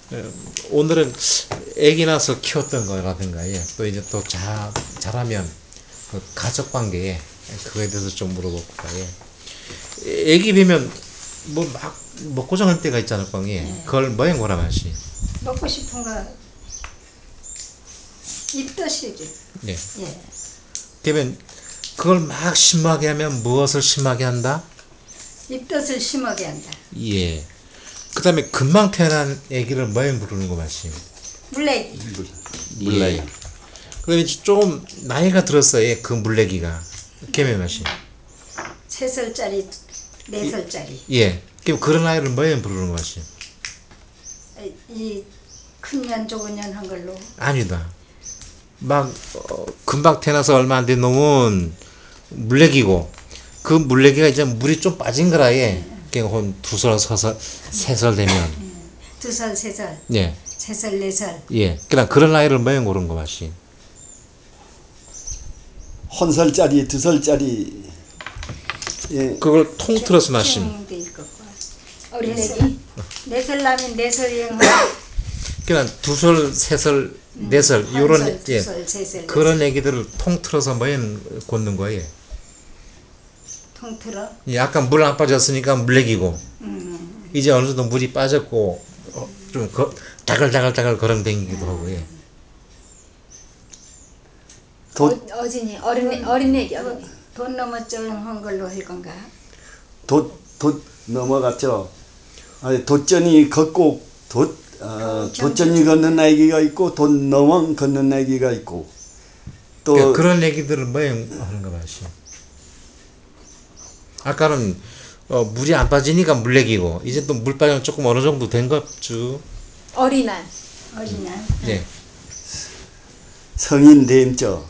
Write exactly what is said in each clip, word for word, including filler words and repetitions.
오늘은 아기 낳아서 키웠던 거라든가, 예. 또 이제 또 자, 자라면 그 가족 관계에 그거에 대해서 좀 물어볼까, 예. 아기 뵈면 뭐 막 먹고 싶을 때가 있잖아, 꽝이. 예. 그걸 뭐에 뭐라 마시? 먹고 싶은 거 입덧이지. 예. 예. 그러면 그걸 막 심하게 하면 무엇을 심하게 한다? 입덧을 심하게 한다. 예. 그 다음에 금방 태어난 아기를 뭐에 부르는 거 마시? 물레기. 물레기. 예. 그 다음에 좀 나이가 들었어요, 그 물레기가. 걔네 마시? 세 살짜리, 네 살짜리. 예. 그럼 그런 아이를 뭐에 부르는 거 마시? 이 큰 년, 적은 년 한 걸로. 아니다. 막 어, 금방 태어나서 얼마 안 된 놈은 물레기고, 그 물레기가 이제 물이 좀 빠진 거라, 예. 한두 살, 서 살, 세 살 되면. 두 살, 세 살. 예. 세 살, 네 살. 예. 그냥 그런 아이를 뭐에 고른 거 마시? 한 살짜리, 두 살짜리. 예. 그걸 통틀어서 마심. 어린애기. 네 살 나면 네 살 여행. 그냥 두 살, 세 살, 네 살 한 요런 살, 두 예. 살, 세 살, 네 그런 살. 애기들을 통틀어서 뭐에 걷는 거예요. 통틀어. 예, 아까 물 안 빠졌으니까 물레기고, 음. 이제 어느 정도 물이 빠졌고 어, 좀 거, 자글자글자글 걸음댕기기도 하고, 예. 도, 어, 어진이 어린애 어린애기 어린애. 돈 넘어쩡한 걸로 할 건가? 도, 도 넘어갔죠. 아니, 돛전이 걷고, 돛, 어, 돛전이 걷는 애기가 있고, 돈 넘어 걷는 애기가 있고. 또, 그러니까 그런 애기들을 뭐에 하는가 봐시. 아까는 어, 물이 안 빠지니까 물레기고, 이제 또 물 빠지면 조금 어느 정도 된 거죠. 어린아. 어린애. 예. 성인 됨죠.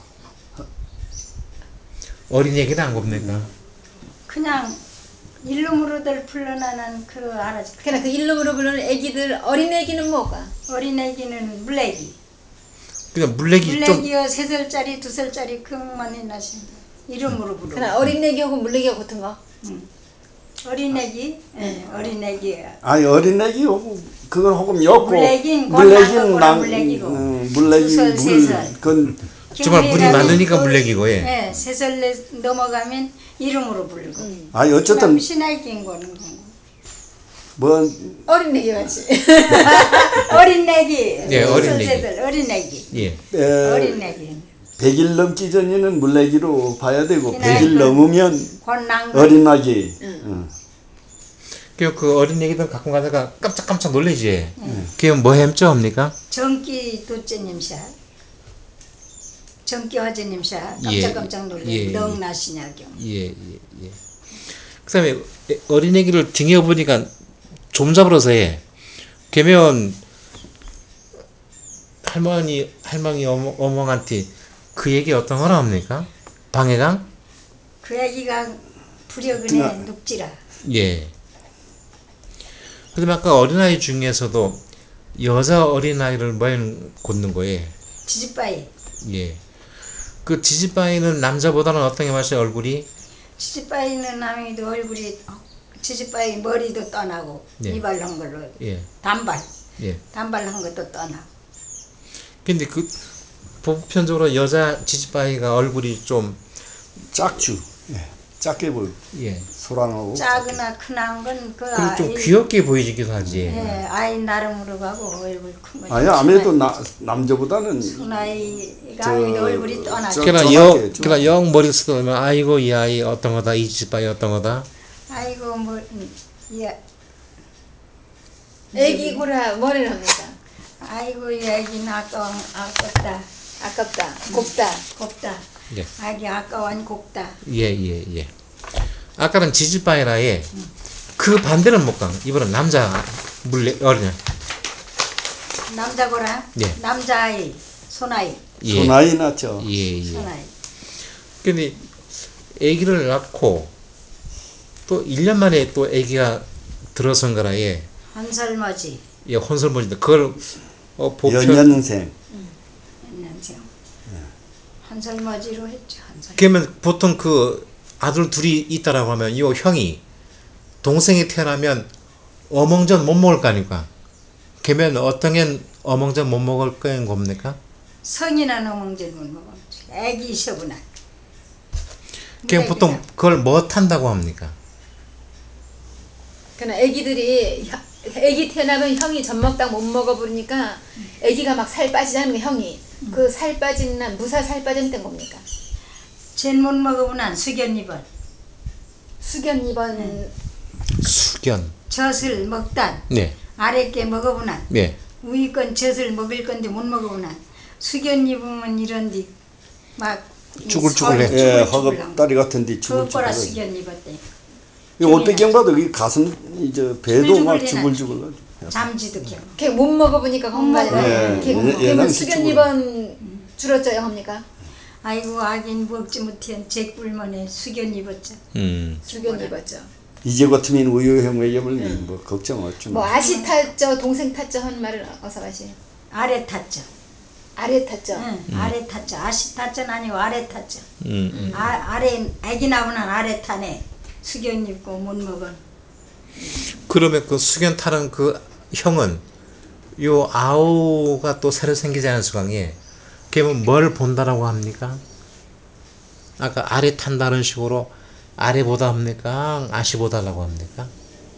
어린 애기는 안 겁니까? 그냥 일름으로들 풀러나는 그 알아지. 그냥 그 이름으로 부르는 애기들 어린애기는 뭐가? 어린애기는 물레기. 그러니까 물레기 좀 물레기요 세 살짜리 두 살짜리 그만이 나신다. 이름으로 부르. 그냥 어린애기하고 물레기하고 같은 거. 응. 어린애기. 예, 어린애기. 아니, 어린애기, 혹은 그건 혹은 였고. 물레긴 물레긴 건 남, 물레기고. 음, 물레기, 두 살, 세 물, 살. 그건, 정말 물이 많으니까 물레기고, 예. 예, 세 살 넘어가면 이름으로 부르고. 음. 아니, 어쨌든, 신하긴 거는 거. 뭐, 어린애기 같이. 어린애기. 예, 어린애기. 세살 어린애기. 예. 에, 어린애기. 백 일 넘기 전에는 물레기로 봐야 되고, 그날 백 일 그 넘으면 권난 어린아기. 응. 응. 그, 그 어린 애기들 가끔 가다가 깜짝깜짝 놀래지. 음. 그게 뭐 햄쪄 합니까? 정기 도째님샷. 정기 화제님샷. 예, 깜짝깜짝 놀래. 예, 넉 예. 나시냐경. 예, 예, 예. 그 다음에 어린 애기를 등에 업으니까 좀 잡으러서 해. 그러면 할머니, 할머니 어머, 어멍한테 그 얘기 어떤 거라 합니까? 방해강? 그 애기가 부력은에 등아. 눕지라. 예. 그 다음에 아까 어린아이 중에서도 여자 어린아이를 뭐에 걷는 거예요? 지지빠이. 예. 그 지지빠이는 남자보다는 어떤 게 맛이 얼굴이? 지지빠이는 남이도 얼굴이 지지빠이 머리도 떠나고 예. 이발한 걸로 예. 단발. 예. 단발한 것도 떠나고. 근데 그 보편적으로 여자 지지빠이가 얼굴이 좀 짝주. 예. 작게 보여. 예. 소랑하고. 작으나 크나 건그 그리고 좀 아이. 귀엽게 보이기도 하지. 예, 아이 나름으로 가고 얼굴 큰 거. 아니, 아무래도 나, 남자보다는 순아이가 저- 얼굴이 떠나죠. 저- 그냥 전하게 영, 좀. 그냥 영 머리 쓰면 아이고 이 아이 어떤 거다 이 지지빠이 어떤 거다. 아이고 뭐 음, 예. 애기 고라 뭐를 합니까? 아이고 이 애기는 아까워 아깝다 아깝다. 곱다. 곱다. 예. 아기 아까워니 곱다. 예예 예, 예. 아까는 지지빠이라에 그 반대는 못 가. 이번엔 남자 물레 어린애. 남자고라. 예. 남자아이 손아이. 예. 소나이 났죠. 예 예. 손아이. 근데 아기를 낳고 또 일 년 만에 또 아기가 들어선 거라 예. 한설머지. 예, 혼설머지인데 그걸 어, 보편 연년생. 연년생. 한설머지로 했죠. 한설. 그러면 보통 그 아들 둘이 있다라고 하면 이 형이 동생이 태어나면 어멍전 못 먹을 거 아닙니까? 그러면 어떤 게 어멍전 못 먹을 거인 겁니까? 성인한 어멍질 못 먹어. 애기 있어구나. 그냥 보통 그걸 뭐 탄다고 합니까? 그러나 애기들이 혀- 애기 태어나면 형이 젖먹다 못 먹어버리니까 애기가 막 살 빠지자는 거 형이 그 살 빠진 날 무사 살 빠진 땐 겁니까? 쟤못 먹어보난 수견 입은 수견 입원 수견. 젖을 먹단 네. 아랫게 먹어보난 네. 우위 건 젖을 먹을 건데 못 먹어보난 수견 입으면 이런디 막 쭈글쭈글해. 예, 허겁다리 같은데 그거라 죽을죽을. 수견 입었대. 이 옷배경 봐도 이 가슴 이제 배도 막 쭈글쭈글 죽을죽을. 잠지도 겨. 걔 못 먹어보니까 그런 거 못 아니에요? 먹어. 걔 예, 예, 그러면 예, 수견 수축으로. 입원 줄었죠요 합니까? 아이고 아긴 먹지 못한 제 꿀만에 수견 입었죠. 음. 수견 입었죠. 이제 같으면 우유형 외염을 뭐 걱정 없지. 뭐 아시 탔죠 동생 탔죠 하는 말을 어서 가시. 아래 탔죠. 아래 탔죠. 응, 아래 탔죠. 아시 탔죠는 아니고 아래 탔죠. 음. 음. 아, 아래 애기 나오는 아래 타네. 수견 입고 못 먹은. 그러면 그 수견 타는 그 형은 요 아우가 또 새로 생기지 않은 수강에 그러면 뭘 본다라고 합니까? 아까 아래 탄다는 식으로 아래 보다 합니까? 아시 보다라고 합니까?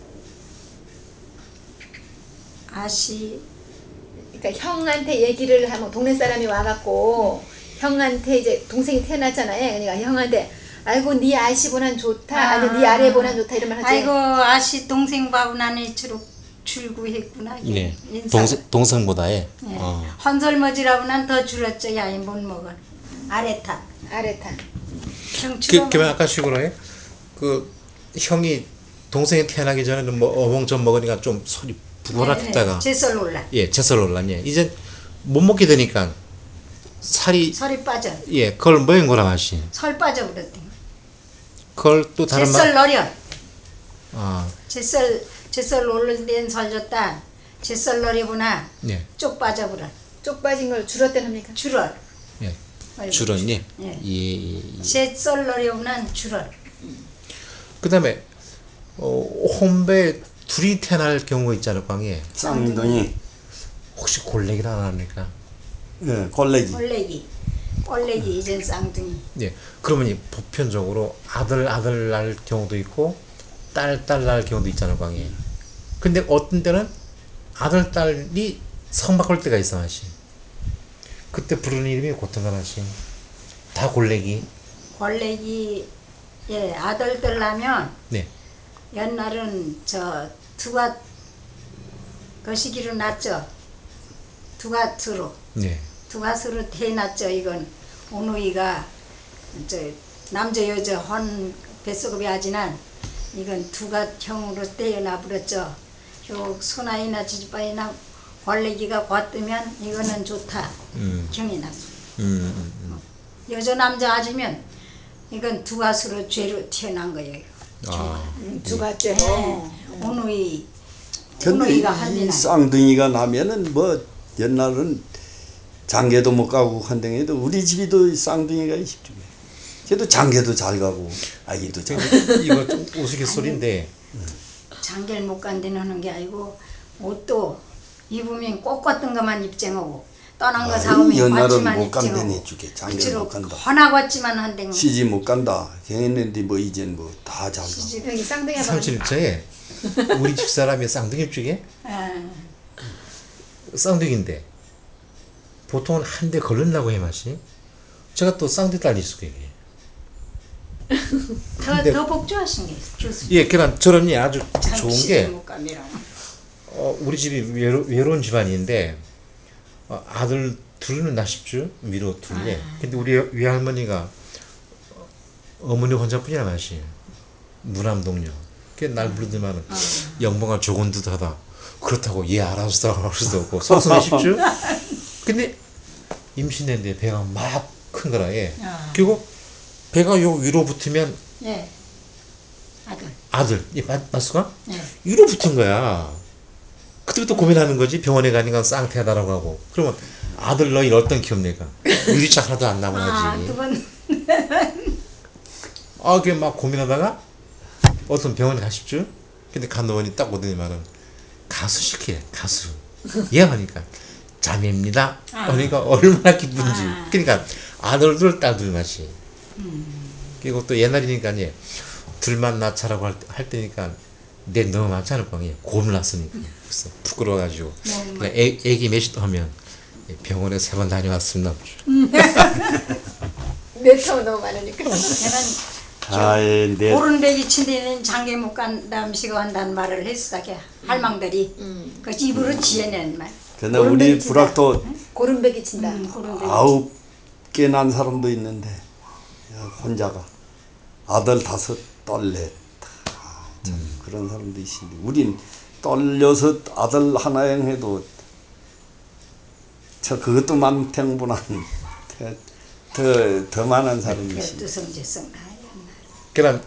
아시 그러니까 형한테 얘기를 하면 동네 사람이 와갖고 형한테 이제 동생이 태어났잖아요. 그러니까 형한테 아이고 네 아시보난 좋다. 아, 아니 네 아래 보난 좋다 이런 말 하지. 아이고 아시 동생 밥은 안에 주로 줄구했구나. 네. 인사를. 동생 동생보다에. 예. 어. 헌설머지라고는 더 줄었죠. 야이 못 먹은. 아래 탔. 아래 탔. 형 그, 줄어만. 그러면 아까 식으로 해. 그 형이 동생이 태어나기 전에는 뭐 어멍 좀 먹으니까 좀 소리 부거락했다가 제설 올라. 예, 제설 올랐네. 이제 못 먹게 되니까 살이 설이 빠져. 예, 그걸 뭐인 거라 맛이. 설 빠져 버렸대. 그걸 또 다른 제설 맛. 너려. 아, 제설 제설 오른 데는 설졌다. 제설 너리구나. 예, 쪽 빠져버려. 쪽 빠진 걸 줄었대 합니까? 줄어. 예. 아이고, 줄었니? 예. 예, 예, 예. 제설 너리구나 줄어. 그다음에 어, 혼배 둘이 태어날 경우 있잖아요, 광에. 쌍둥이. 혹시 골래기를 안 합니까? 예, 골래기. 꼴레기. 꼴레기 이젠 쌍둥이. 예. 그러면 이 보편적으로 아들 아들 날 경우도 있고 딸 딸 날 경우도 있잖아요, 광에. 근데 어떤 때는 아들 딸이 성 바꿀 때가 있어 하시. 그때 부르는 이름이 고통가 하시. 다 골래기. 꼴레기 예 아들들 나면 네. 옛날은 저 두가 거시기로 났죠. 두가트로 네. 두가트로 태어났죠. 이건 오누이가 저 남자 여자 헌 뱃속업이 하지만 이건 두가형으로 태어나 버렸죠. 요 소나이나 지지바이나 관래기가 과뜨면 이거는 좋다. 음. 경이 났어. 음, 음, 음. 여자 남자 아지면 이건 두가수로 죄로 태어난 거예요. 아. 두가죠. 오누이 근데 오누이가 이 한디나 쌍둥이가 나면은 뭐 옛날은 장계도 못 가고 한등에도 우리 집이도 쌍둥이가 있죠. 걔도 장계도 잘 가고 아기도 잘 가고. 이거 좀 우스갯소리인데 장계를 못 간다는 하는 게 아니고 옷도 입으면 꽃 같은 것만 입쟁하고 떠난 거 아이, 사오면 옛날은 꽃지만 못 간다니 입쟁하고 주게. 장계를 그치로 못 간다. 헌하겠지만 한데 시집 못 간다. 걔네들 뭐 이젠 뭐 다 잘 가고. 시집 여기 쌍둥이가 삼십일자에 우리 집 사람이 쌍둥이 중에 아, 쌍둥이인데 보통은 한 대 걸른다고 해 맛이. 제가 또 쌍둥이 딸이 있을 거예요. 더, 근데- 더 복주하신 게 교수 예, 그냥 저런이 아주 좋은 게 못 가면 어, 우리 집이 외로, 외로운 집안인데 어, 아들 둘은 나십주 위로 둘인데 근데 우리 외할머니가 어, 어머니 혼자뿐이라 맛이 무남동녀. 그날 부르더만은 영봉아 좋은 듯하다. 그렇다고 얘 알아서 할 수도 없고 속성이 쉽죠. 근데 임신했는데 배가 막 큰 거라 얘. 그리고 배가 요 위로 붙으면 예 아들 아들 이 맞, 맞수가 예. 위로 붙은 거야. 그때부터 고민하는 거지. 병원에 가니까 쌍태하다라고 하고. 그러면 아들 너희 어떤 기업니까? 유리차 하나도 안 남아야지. 아두번 아, 그게 막 고민하다가 어떤 병원에 가십죠. 근데 간호원이 딱 오더니만은 가수 시키래. 가수. 예 하니까 자매입니다. 아. 그러니까 얼마나 기쁜지. 아. 그러니까 아들들 딸들 맛이. 그리고 또 옛날이니까 예, 둘만 낳자라고 할, 때- 할 때니까 내 너무 많지 않을 거예요. 고물났으니까. 그래서 부끄러워가지고 뭐, 그냥 애, 애기 몇시도 하면 병원에 세 번 다녀왔습니다. 내 터 너무 많으니까. 걔는 아이 내 오른배기 친데는 장계 못 간다 음식 한다는 말을 했어. 걔 할망들이 그 입으로 지어낸 말. 근데 우리 오른배기 친다. 불악도 고른배기 친다. 음, 오른배기 아홉 개 난 사람도 있는데 야, 혼자가 아들 다섯 딸 넷. 아, 참 그런 사람도 있는데 우린 딸 여섯 아들 하나영 해도 저 그것도 만평분한 더, 더 많은 사람이 있습니다. 열두성지성 다 그럼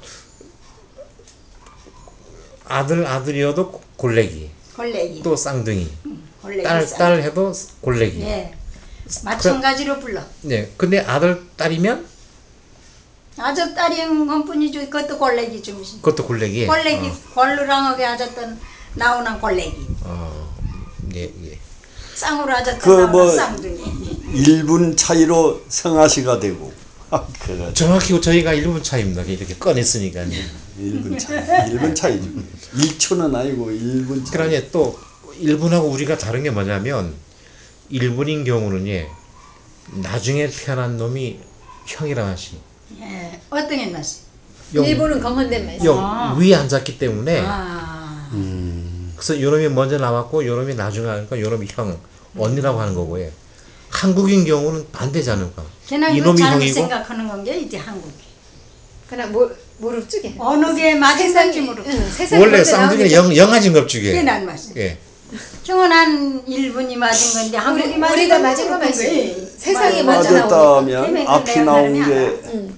아들 아들이어도 골래기, 골래기 또 쌍둥이, 골래기 딸 쌍- 딸 해도 골래기. 예 마찬가지로 불러. 네, 근데 아들 딸이면 아저 딸인 것뿐이죠. 그것도 골래기 좀. 그것도 골래기. 골래기 어, 골르랑하게 하셨던 나오는 골래기. 어, 예, 예. 쌍으로 하셨던 그 나오는 뭐- 쌍둥이. 일 분 차이로 성아시가 되고 그거 정확히 저희가 일 분 차이입니다. 이렇게 꺼냈으니까. 일 분 차이 일 분 차이죠. 일 초는 아니고 일 분 차이. 그러니 또 일 분하고 우리가 다른 게 뭐냐면 일 분인 경우는 예, 나중에 태어난 놈이 형이라 하시. 예 어떤 게 났어? 일본은 검은된 맛이. 영 위에 앉았기 때문에 아 그래서 요놈이 먼저 나왔고 요놈이 나중에 하니까 요놈이 형 언니라고 하는 거고요. 한국인 경우는 반대지 않을까. 걔는 그 이놈이 잘못 형이고 생각하는 건 게 이제 한국이. 그냥 뭐 무릎 쪽에. 어느 게 맞은 건지 모르고. 응, 세상에 원래 먼저 나오게 쌍둥이는 돼. 영 영아진 겁주게. 그게 난 맞아. 예. 형은 한 일 분이 맞은 건데 한국이 우리, 맞은 우리가 건 맞은 거 그런 맞지. 거예요. 세상에 맞아. 먼저 나오니까. 맞았다면 때문에 앞이 그런 나온 내용이 게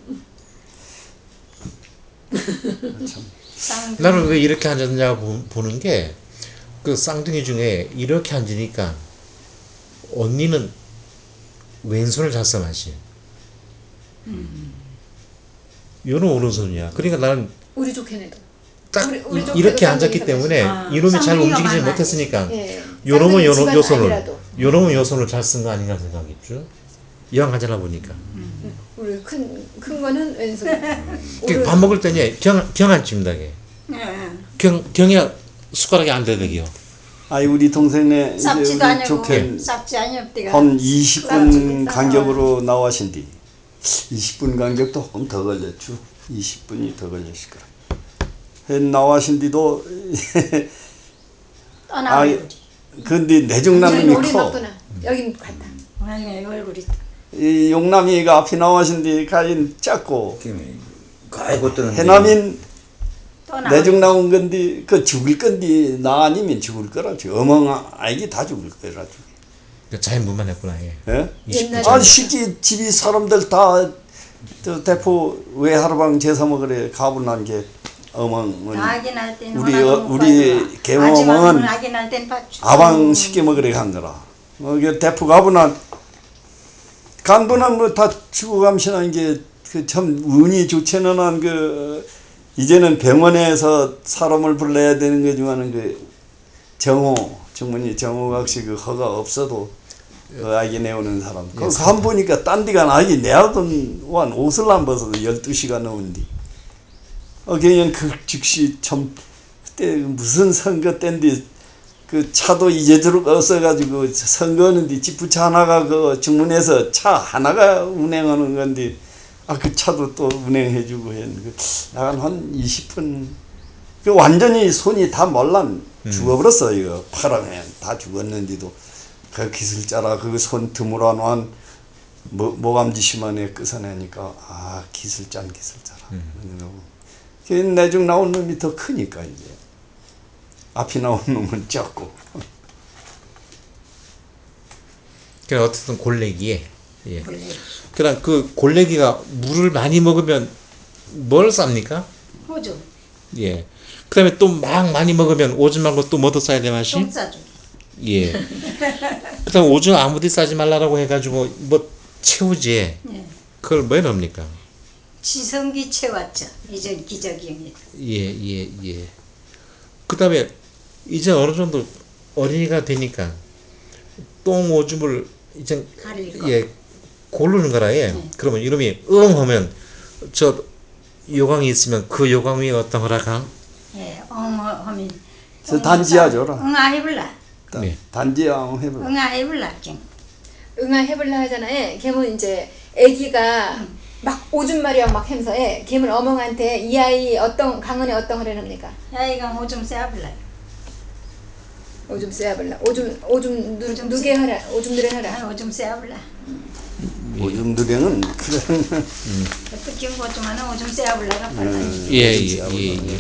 쌍둥이. 나는 왜 이렇게 앉았냐 보- 보는 게 그 쌍둥이 중에 이렇게 앉으니까 언니는 왼손을 잘 써마시. 요는 오른손이야. 그러니까 나는 우리 좋게네도. 딱 우리- 우리 이- 좀 이렇게 그래도 앉았기 쌍둥이 때문에 아, 이놈이 잘 쌍둥이가 움직이지 많아요. 못했으니까 예. 요놈은 쌍둥이 요, 집안 요 손을 아니라도. 요놈은 요 손을 잘 쓴 거 아닌가 생각했죠. 이왕 하잖아 보니까. 우리 큰, 큰 거는 왼손. 그 오른- 밥 먹을 때는 경, 경안 찜다 게. 예. 경, 경이야 숟가락이 안 되더기요. 아이 우리 동생네 이제 쌉지도 우리 아니고 좋게 쌉지 아니었디가. 한 이십 분 쌉지 간격으로 나와신디 이십 분 간격도 조금 더 걸렸죠. 이십 분이 더 걸렸을 거라. 해 나와신디도 떠나버려. 근데 저는 내중남이 우리 커. 막도나. 여긴 같아. 아니 얼굴이. 이 용남이가 앞이 나와신디 가인 작고 가이고 뜨는 해남인 떠나. 내중 나온 건데 그 죽을 건데 나 아니면 죽을 거라죠. 어멍 아이기 다 죽을 거라죠. 자연분만했구나. 예. 예? 이십 분 옛날에- 아 시기 집이 사람들 다 저 대포 외하루방 제사 먹으래 가분한 게 어멍은 아기 날 때는 우리 하나도 어, 못 우리 봐요. 개몽은 마지막은 아기 날 땐 봤죠. 아방 쉽게 먹으래 간거라. 어, 그 대포 가분한 간분한 뭐 다 죽어감시는 게그 참 운이 좋지는 한그 이제는 병원에서 사람을 불러야 되는 거지만은 그 정호 정문이 정호각시 그 허가 없어도 그 아기 내오는 사람. 그 한 보니까 딴 데가 아기 내하던 완 옷을 안 벗어도 열두 시간 넘은디. 어 그냥 그 즉시 참 그때 무슨 선거 때인데 그 차도 이제도록 없어가지고 선거하는데 지프차 하나가 그 중문에서 차 하나가 운행하는 건데 아 그 차도 또 운행해주고 했는데 약간 한 이십 분 그 완전히 손이 다 몰란 죽어버렸어 이거 파랑에 다 죽었는데도 그 기술자라 그 손 드물어 놓은 모, 모감지시만에 끄서내니까 아 기술자는 기술자라 그 내중 나온 놈이 더 크니까 이제 앞이 나온 놈은 작고 그래 어쨌든 골래기에. 예. 그럼 그 골래기가 물을 많이 먹으면 뭘 쌉니까? 호주. 예. 그다음에 또 막 많이 먹으면 오줌 말고 또 뭐더 싸야 돼 맛이? 똥 싸줘. 예. 그다음 오줌 아무데 싸지 말라라고 해가지고 뭐 채우지. 예. 그걸 뭐 넣습니까? 지성기 채웠죠. 이전 기저귀입니다. 예, 예, 예. 그다음에 이제 어느 정도 어린이가 되니까 똥 오줌을 이제 가릴 거. 예 고르는 거라 예. 네. 그러면 이름이 응 하면 저 요강이 있으면 그 요강 위에 어떤 거라가 예, 엉 하면 저 단지야 줘라. 응아 해볼라. 네. 단지야 해봐. 응아 해볼라. 경. 응아 해볼라 하잖아요. 걔는 이제 아기가 막 오줌 마려워 막 하면서 예. 걔는 어멍한테 이 아이 어떤 강은에 어떤 거를 합니까? 야 이거 오줌 쐬볼라. 오줌 쐬야볼라. 오줌 오줌 누, 오줌 누게 하라. 오줌 누게 하라. 아, 오줌 쐬볼라. 오줌 두개는 그런 어떻게 오줌하는 오줌 쐬볼라가 빨라. 예예예 예, 예, 예.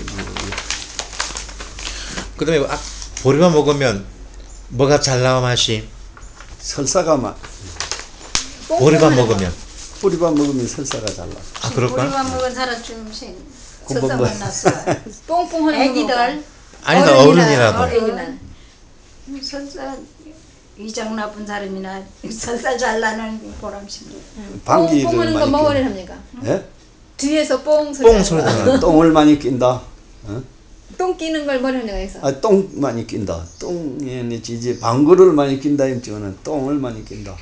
그다음에 아, 보리밥 먹으면 뭐가 잘 나와 맛이 설사가 막 보리밥 먹으면 뿌리밥 먹으면 설사가 잘 나. 아 그럴까? 우리만 먹은 사람 좀씩 곰밥 설사 먹- 만났어. 뽕뽕하는 거 애기들 아니다 어른이라도 어른이나 설사 위장 나쁜 사람이나 설사 잘 나는 보람심도. 방귀를 뽕뽕하는 거 많이 뭐를 뀌 합니까? 예? 뒤에서 뽕 소리. 뽕 소리 나는 똥을 많이 낀다. 어? 똥 끼는 걸 뭐를 하는 거에서? 아, 똥 많이 낀다. 똥에 이제 방구를 많이 낀다 임지는 똥을 많이 낀다.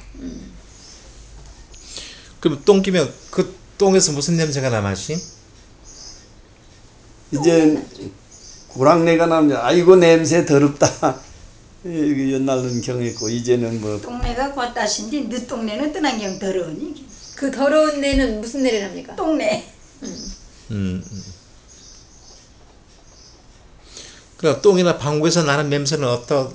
그럼 똥 끼면 그 똥에서 무슨 냄새가 나 맛이? 이제 고랑내가 나면 아이고 냄새 더럽다. 이게 옛날은 경했고 이제는 뭐 동네가 겉다신데 너 동네는 떠난 경 더러우니. 그 더러운 내는 무슨 내를 합니까? 동네. 음, 음. 그럼 똥이나 방구에서 나는 냄새는 어떤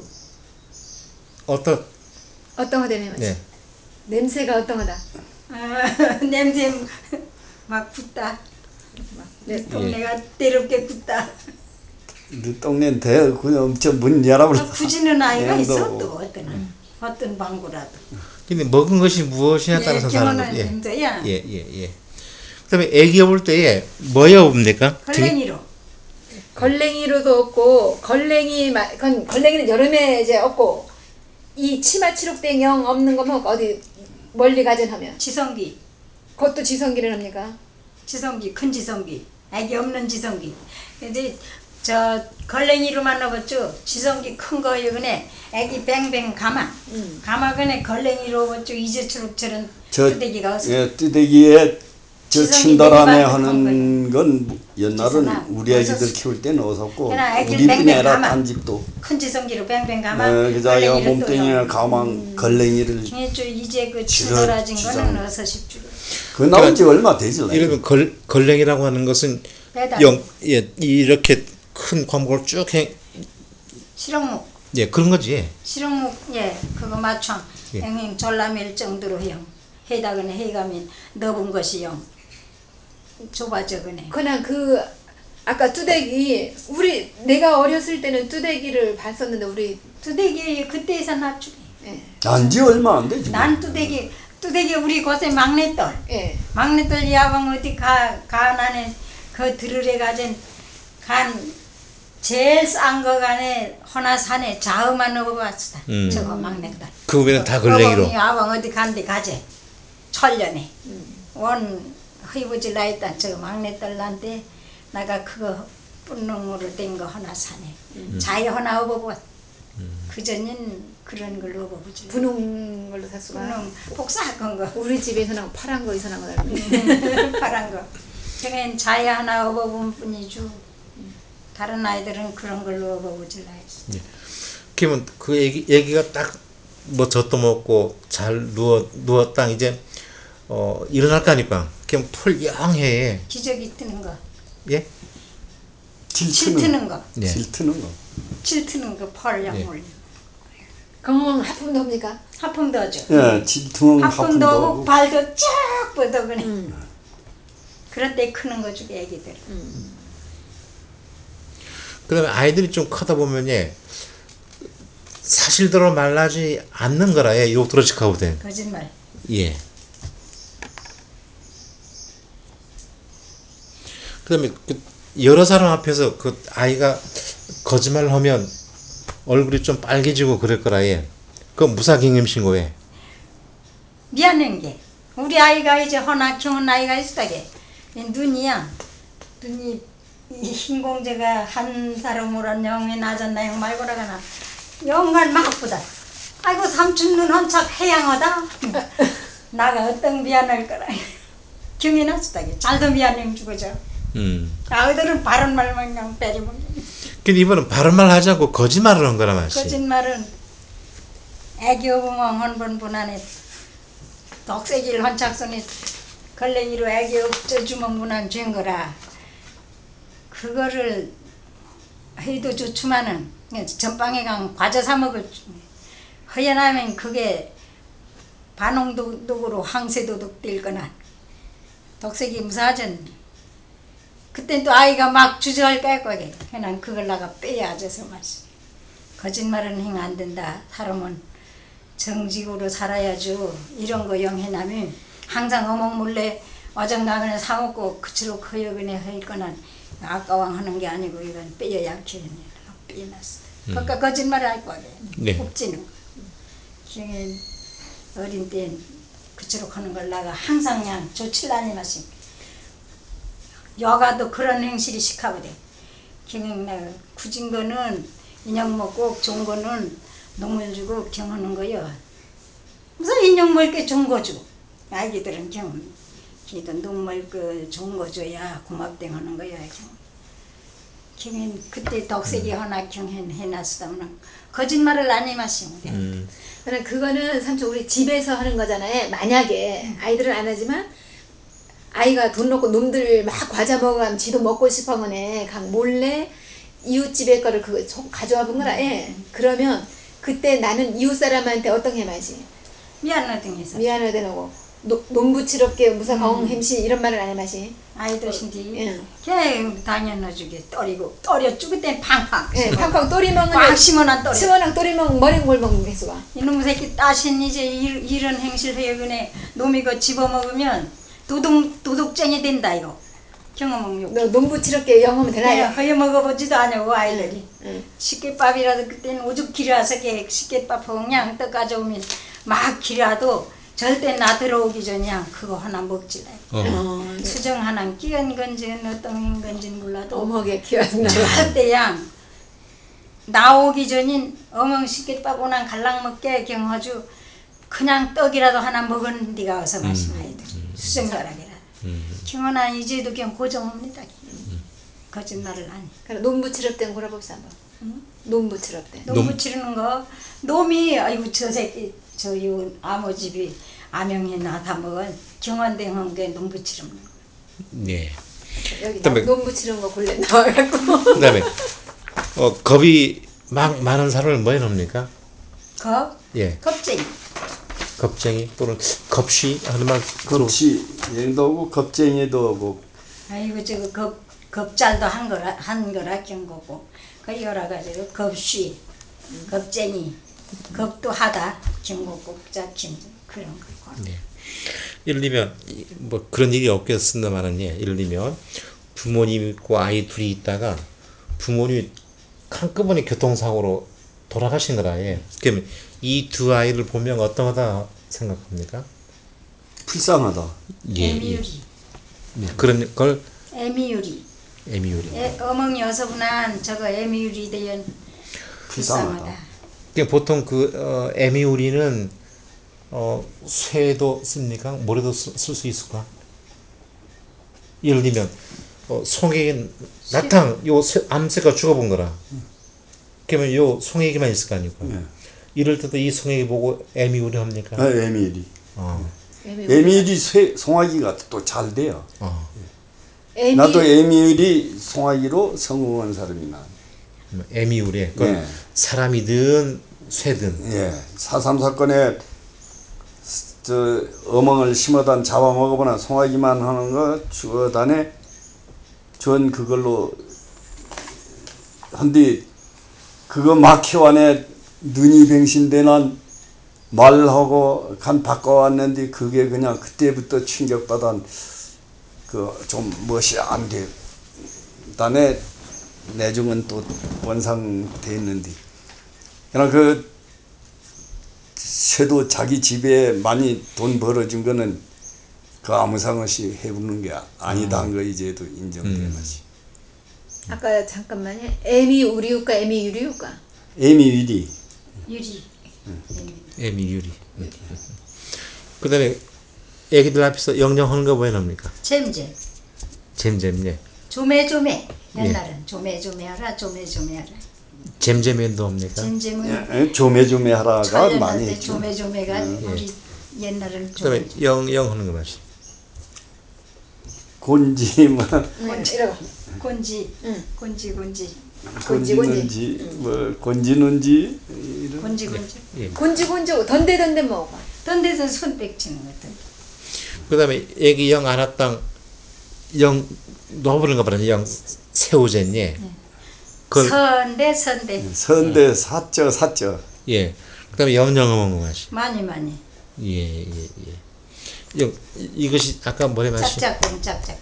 어떤 어떤 거 되는 네. 냄새가 어떤 거다? 아, 냄새 막 굳다. 네. 동네가 때롭게 굳다. 너 똥내는 대 그냥 엄청 문 열어버려. 아, 굳이는 아이가 네, 있어 너- 또 어떤 어떤 방구라도. 근데 먹은 것이 무엇이냐 따라서 사는 경험은 거죠. 예. 문제야. 예, 예, 예. 그다음에 애기 업을 때에 뭐에 업습니까? 등에- 걸랭이로. 걸랭이로도 없고 걸랭이 마, 건 걸랭이는 여름에 이제 없고 이 치마 치룩대 영 없는 거면 어디 멀리 가전하면 지성기. 그것도 지성기를 합니까? 지성기 큰 지성기. 애기 없는 지성기. 근데 저 걸랭이로만 넣었죠. 지성기 큰 거 여기네. 애기 뱅뱅 가마. 음. 가마 그네 걸랭이로 넣었죠. 이제처럼처럼 저 뜨대기가 없어. 예, 뜨대기에 저 지성이 친다라네 내리막 하는 건 옛날은 지성아, 우리 아기들 어서 키울 때는 없었고 그냥 아기를 우리 뿐이 뱅뱅 아니라 감아. 딴 집도 큰 지성기로 뱅뱅 가마. 네, 그자 여 걸랭이를 몸뚱이에 떠요. 가만 걸랭이를 이제 이제 그 지러- 치늘어진 주장. 거는 어서 십주. 그 나온 지 얼마 되질 않아요. 이러면 걸 걸랭이라고 하는 것은 배달. 영 예, 이렇게 큰 과목을 쭉 해. 실용목. 예, 그런 거지. 실용목 예 그거 맞춰. 예. 형님 전라밀 정도로 형. 해다그네 해가면 넣은 것이 형. 좁아져 그네. 그냥 그 아까 뚜대기 우리 내가 어렸을 때는 뚜대기를 봤었는데 우리 뚜대기 그때에서 납주기. 예. 난지 얼마 안 되지. 난 뚜대기 뚜대기 우리 곳에 막내딸. 예. 막내딸 야방 어디 가 가난에 그 들으래 가진 간 제일 싼 거 간에 허나산에 자음만 넣어봤어. 음. 저거 막내딸. 그 후에는 다 걸랭이로. 어머니 아방 어디 간데 가재. 천년에 원 허이부질 나있단 저거 막내딸 난데 내가 그거 분농으로 된 거 하나 사네. 자기 하나 업어보. 그전엔 그런 걸로 업어보지. 분홍 걸로 샀수가 분농 복사한 거. 우리 집에서는 파란 거 이상한 거 달고 파란 거. 저는 자기 하나 업어본 뿐이죠. 다른 아이들은 그런 걸로 업어보질 나했어. 그러면 그 애기 애기가 딱 뭐 젖도 먹고 잘 누워 누웠당 이제 어 일어날 거 아니까. 그냥 풀영해. 기저귀 트는 거. 예? 질 칠 트는 트는 거. 예. 질 트는 거. 칠 트는 거 펄량 예. 올려. 건강 하품도 합니까? 하품도 하죠. 예, 질투는 하품도 하품도 하고 하고 발도 쫙 뻗어 그네. 음. 그럴 때 크는 거 주게 애기들. 그다음에 아이들이 좀 크다 보면 예. 사실대로 말하지 않는 거라 예. 욕 들어직하고 돼. 거짓말. 예. 그다음에 그 여러 사람 앞에서 그 아이가 거짓말을 하면 얼굴이 좀 빨개지고 그럴 거라 예. 그건 무사경임 신고해. 미안한 게 우리 아이가 이제 허나 키운 아이가 있다게 눈이야. 눈이 이 흰공제가 한 사람으로 영이 나졌나 영 말고라가나 영간 막 아프다. 아이고 삼촌 눈 헌착 해양하다. 나가 어떤 미안할 거라. 경이 났다게 잘도 미안해 죽어져. 음. 아이들은 바른 말만 그냥 때리면. 근데 이번은 바른 말 하자고 거짓말을 한 거라 맛이. 거짓말은 애기 어부멍 한번 분안에 덕새길 헌착선에 걸레기로 애기 업저주먹 분안 된 거라. 그거를 해도 좋지만은 전방에 간 과자 사 먹을 허연하면 그게 반홍도둑으로 황새도둑 될 거나 덕색이 무사하전. 그땐 또 아이가 막 주저할 거게. 그냥 그걸 나가 빼야져서 맛이. 거짓말은 행 안 된다. 사람은 정직으로 살아야죠. 이런 거 영해나면 항상 어멍 몰래 어정나그네 사 먹고 그치로 커여그네 할 거나 아까왕 하는 게 아니고 이건 빼야 약해. 빼놨어. 그러니까 거짓말을 할 거게. 네. 없지는 거. 중에 어린 때는 그치로 하는 걸 나가 항상 그냥 좋칠라니 맛이. 여가도 그런 행실이 시카거든. 그냥 내가 굳은 거는 인형 먹고 좋은 거는 농물 주고 경하는 거요. 무슨 인형 먹게 좋은 거 줘. 아기들은 경, 걔도 농물 그 좋은 거 줘야 고맙대 하는 거야. 경은 그때 덕색이 하나 경hen 해놨으면 거짓말을 안 해마시면 돼. 음. 그러나 그거는 삼촌 우리 집에서 하는 거잖아요. 만약에 아이들은 안 하지만 아이가 돈 놓고 놈들 막 과자 먹으면 지도 먹고 싶어 거네. 각 몰래 이웃집에 거를 그 가져와 본 거라. 예. 그러면 그때 나는 이웃 사람한테 어떤 해마지? 미안하등 해서. 미안하다는 거. 논부치럽게 무사 공 햄시 이런 말을 안 해마시. 아이들 신디. 예. 걔 당연하주게 떨이고 떨여 죽을 땐 팡팡. 예, 팡팡 또리 먹는 꽉 심어난 떨이. 시원한 또리 먹 머리 골 먹는 개수가. 이놈 새끼 따신 이제 이, 이런 행실 해여근에 놈이 그 집어먹으면 도둑 도둑쟁이 된다 이거. 경험은 욕. 너 논부치럽게 영하면 내가 되나요? 허여 먹어보지도 않냐고 아이들이. 응. 식게밥이라도 그때는 오죽 기려서 게 식게밥 그냥 떡 가져오면 막 기려도 절대 나 들어오기 전에 그거 하나 먹지래. 어. 어. 수정 하나 끼은 건지 어떤 건지는 몰라도 어머게 키웠나. 절대 양 나오기 전인 어멍 식게밥 오난 갈랑 먹게 경허주 그냥 떡이라도 하나 먹은 네가 어서 마시면 아이들 수정자락이라. 경허나 이제도 그냥 고정합니다. 거짓말을 하니. 그럼 논부치럽대 골라봅시다 한번. 응? 논부치럽대. 놈 치르는 거 놈이 아이고 저 새끼 저요 아모집이 암영이 나다 먹은 경환댕한 게 놈 붙이는 거. 네. 여기 그다음에- 논부치는 거 골래 나와갖고. 그다음에 어, 겁이 막 많은 사람을 뭐 해놓습니까? 겁? 예. 겁쟁이. 겁쟁이 또는 겁시 하는 말 겁시 얘도 오고 겁쟁이도 오고 아이고 저거 겁 겁잘도 한 거라 한 거라 경 거고 그 여러 가지로 겁쉬, 겁쟁이, 겁도 하다 경고고 자킴 그런 거. 네. 예를 들면 이- 뭐 그런 일이 없겠습니다만은 예. 예를 들면 부모님 있고 아이 둘이 있다가 부모님이 한꺼번에 교통사고로 돌아가신 거라. 예. 그러면 이 두 아이를 보면 어떤 거다 생각합니까? 불쌍하다. 예. 애미유리, 예. 그런 걸 애미유리. 애미요리. 애, 어멍 여서분한 저거 애미유리 대연 불쌍하다. 불쌍하다. 그러니까 보통 그 어, 애미우리는 어, 쇠도 씁니까? 모래도 쓸 수 있을까? 예를 들면 어, 송에게 나탕 요 쇠- 암새가 죽어본 거라. 그러면 요 송에게만 있을 거 아니고. 예. 이럴 때도 이 송에게 보고 애미우리 합니까? 아, 에밀이. 어. 에밀이 쇠, 송아기가 또 잘 돼요. 어. 애미 나도 에밀이 송아기로 성공한 사람이나. 애미우리. 그 예. 사람이든 쇠든. 예. 사삼 사건에 저 어멍을 심어단 잡아먹어보나 송아기만 하는 거 죽어다네 전 그걸로 한디 그거 막 키워내 눈이 병신되는 말하고 간 바꿔왔는데 그게 그냥 그때부터 충격받은 그 좀 멋이 안 돼. 다네 내중은 또 원상됐는데 그냥 그 쇠도 자기 집에 많이 돈 벌어준 거는 그 아무 상관없이 해보는 게 아니다 한 거 이제도 인정돼야지. 아까 잠깐만요. 애미 우리우까 애미 유리우까. 에미 위리 유리. 애미 유리. 그다음에 애기들 앞에서 영영하는 거 왜 납니까? 잼잼. 잼잼예. 조매조매. 옛날은 조매조매하라 조매조매하라. 잼잼에도 합니까? 잼잼은 예, 조매조매하라가 촬영할 많이 때 했죠. 조매조매가 우리 옛날은 그다음에 조매. 영영 하는 거 맞지? 곤지 뭐 네, 이러고. 곤지. 응. 곤지 곤지. 곤지, 곤지는지 뭐 곤지는지 이런 곤지 곤지. 예. 곤지 곤지 던데 던데 먹어. 던데서 손뼉 치는 거 던데. 그다음에 애기 영 알았당 영 노부른가 보다 영 새우젓예. 그 선대 선대. 선대 사자 사자 예. 그다음에 영영 먹는 거 맞지? 많이 많이. 예, 예, 예. 영 이것이 아까 뭐래 맞지? 짝짝꿍 짝짝.